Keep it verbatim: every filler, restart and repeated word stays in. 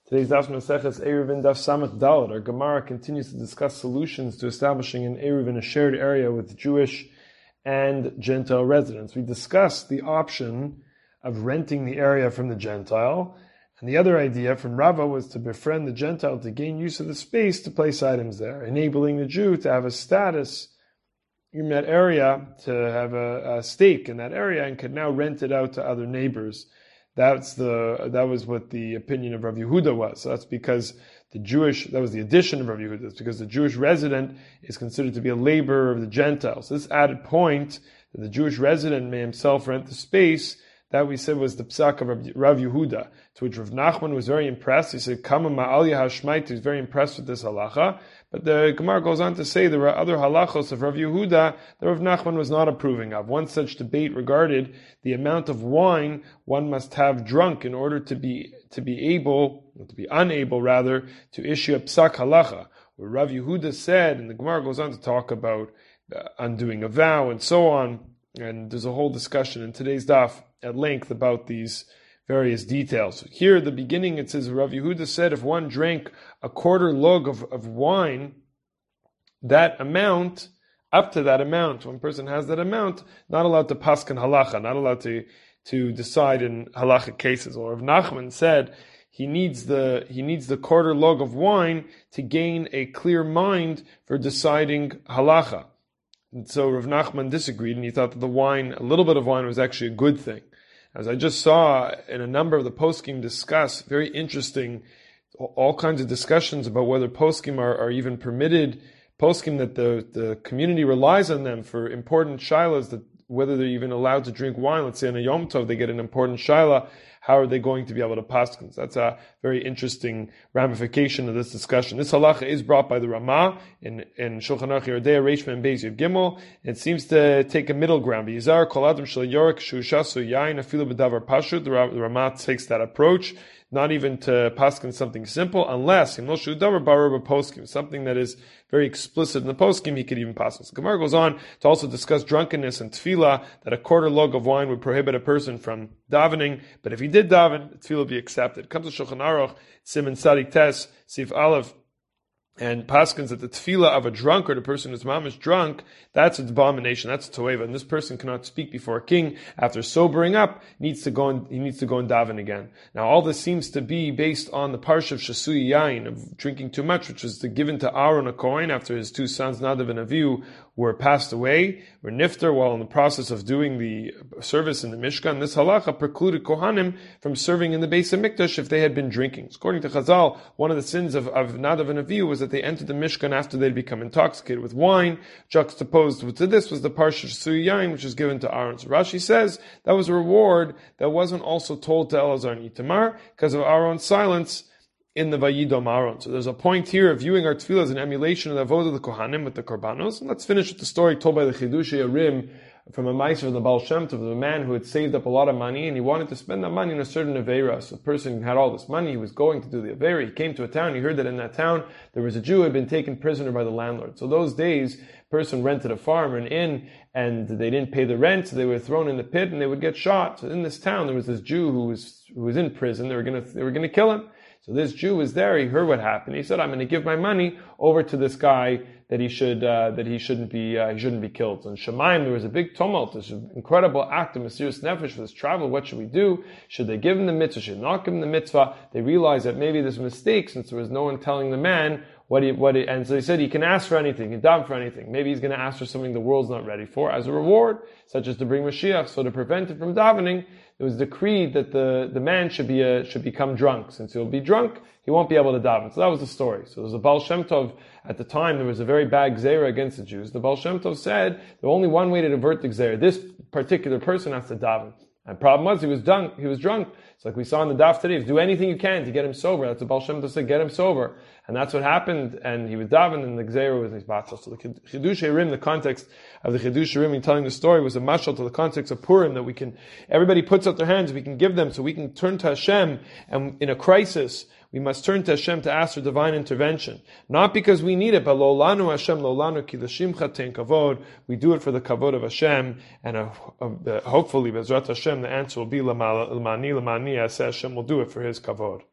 Today's Daf Maseches Eruvin Daf Samach Daled. Our Gemara continues to discuss solutions to establishing an Eruv in a shared area with Jewish and Gentile residents. We discussed the option of renting the area from the Gentile, and the other idea from Rava was to befriend the Gentile to gain use of the space to place items there, enabling the Jew to have a status in that area, to have a, a stake in that area, and could now rent it out to other neighbors. That's the that was what the opinion of Rav Yehuda was. So that's because the Jewish that was the addition of Rav Yehuda. It's because the Jewish resident is considered to be a laborer of the Gentiles. This added point that the Jewish resident may himself rent the space, that we said was the psak of Rav Yehuda, to which Rav Nachman was very impressed. He said, "Kama ma'al yahashmait." He was very impressed with this halacha. But the Gemara goes on to say there were other halachos of Rav Yehuda that Rav Nachman was not approving of. One such debate regarded the amount of wine one must have drunk in order to be to be able, to be unable rather, to issue a psak halacha. Where Rav Yehuda said, and the Gemara goes on to talk about uh, undoing a vow and so on, and there's a whole discussion in today's daf at length about these various details. Here at the beginning it says, Rav Yehuda said if one drank a quarter log of, of wine, that amount, up to that amount, one person has that amount, not allowed to paskin halacha, not allowed to, to decide in halacha cases. Or Rav Nachman said he needs the he needs the quarter log of wine to gain a clear mind for deciding halacha. And so Rav Nachman disagreed, and he thought that the wine, a little bit of wine, was actually a good thing. As I just saw in a number of the poskim discuss, very interesting, all kinds of discussions about whether poskim are, are even permitted, poskim that the, the community relies on them for important shilas, that whether they're even allowed to drink wine. Let's say on a Yom Tov they get an important shaila, how are they going to be able to paskin? That's a very interesting ramification of this discussion. This halacha is brought by the Ramah in, in Shulchan Aruch Yoreh Deah Reish Mem Beis Yud Gimel. It seems to take a middle ground. Yizar kol adam shel yorik shushasu yain afilu b'davar pashut. The Ramah takes that approach, not even to paskin something simple, unless himoshu davar barar b'poskim, something that is very explicit in the poskim, he could even paskin. So Gemara goes on to also discuss drunkenness and tefillah, that a quarter log of wine would prohibit a person from davening, but if he did daven, the tefillah would be accepted. It comes to Shulchan Aruch, Siman Tzadik Tes, Sif Aleph, and paskins that the tefillah of a drunkard, a person whose mom is drunk, that's an abomination, that's a toeva, and this person cannot speak before a king after sobering up, needs to go and, he needs to go and daven again. Now all this seems to be based on the parsha of Shasui Yain, of drinking too much, which was given to Aaron a Kohen after his two sons, Nadav and Avihu, were passed away, were nifter while in the process of doing the service in the Mishkan. This halacha precluded Kohanim from serving in the Beis HaMikdash if they had been drinking. According to Chazal, one of the sins of, of Nadav and Avihu was that they entered the Mishkan after they'd become intoxicated with wine. Juxtaposed to this was the Parsha Shasui Yain, which was given to Aaron. So Rashi says that was a reward that wasn't also told to Elazar and Itamar because of Aaron's silence in the Vayidom Aaron. So there's a point here of viewing our tefillah as an emulation of the avodah of the Kohanim with the Korbanos. And let's finish with the story told by the Chidushei Arim from a Meiser of the Baal Shem Tov, of a man who had saved up a lot of money and he wanted to spend that money in a certain Aveira. So the person had all this money, he was going to do the Aveira, he came to a town, he heard that in that town there was a Jew who had been taken prisoner by the landlord. So those days, a person rented a farm or an inn and they didn't pay the rent, so they were thrown in the pit and they would get shot. So in this town there was this Jew who was who was in prison, they were gonna they were gonna kill him. So this Jew was there, he heard what happened. He said, I'm going to give my money over to this guy that he should, uh, that he shouldn't be, uh, he shouldn't be killed. So in Shemaim, there was a big tumult, this incredible act of Mesiras Nefesh for this travel. What should we do? Should they give him the mitzvah? Should they not give him the mitzvah? They realized that maybe there's a mistake since there was no one telling the man what he, what he, and so he said he can ask for anything, he can daven for anything. Maybe he's going to ask for something the world's not ready for as a reward, such as to bring Mashiach. So to prevent it from davening, it was decreed that the, the man should be a, should become drunk. Since he'll be drunk, he won't be able to daven. So that was the story. So there was a Baal Shem Tov, at the time there was a very bad gzeira against the Jews. The Baal Shem Tov said, there's only one way to divert the gzeira. This particular person has to daven. And the problem was, he was drunk, he was drunk. It's like we saw in the daf today, do anything you can to get him sober. That's what Baal Shem Tov said, get him sober. And that's what happened, and he was daven, and the gzeira was his batzah. So the Chidushei Rim, the context of the Chidushei Rim in telling the story was a mashal to the context of Purim, that we can, everybody puts out their hands, we can give them, so we can turn to Hashem, and in a crisis, we must turn to Hashem to ask for divine intervention. Not because we need it, but lo lanu Hashem, lo lanu ki l'shimcha tein kavod. We do it for the kavod of Hashem, and uh, uh, hopefully, Bezrat Hashem, the answer will be l'mani l'mani, Hashem will do it for His kavod.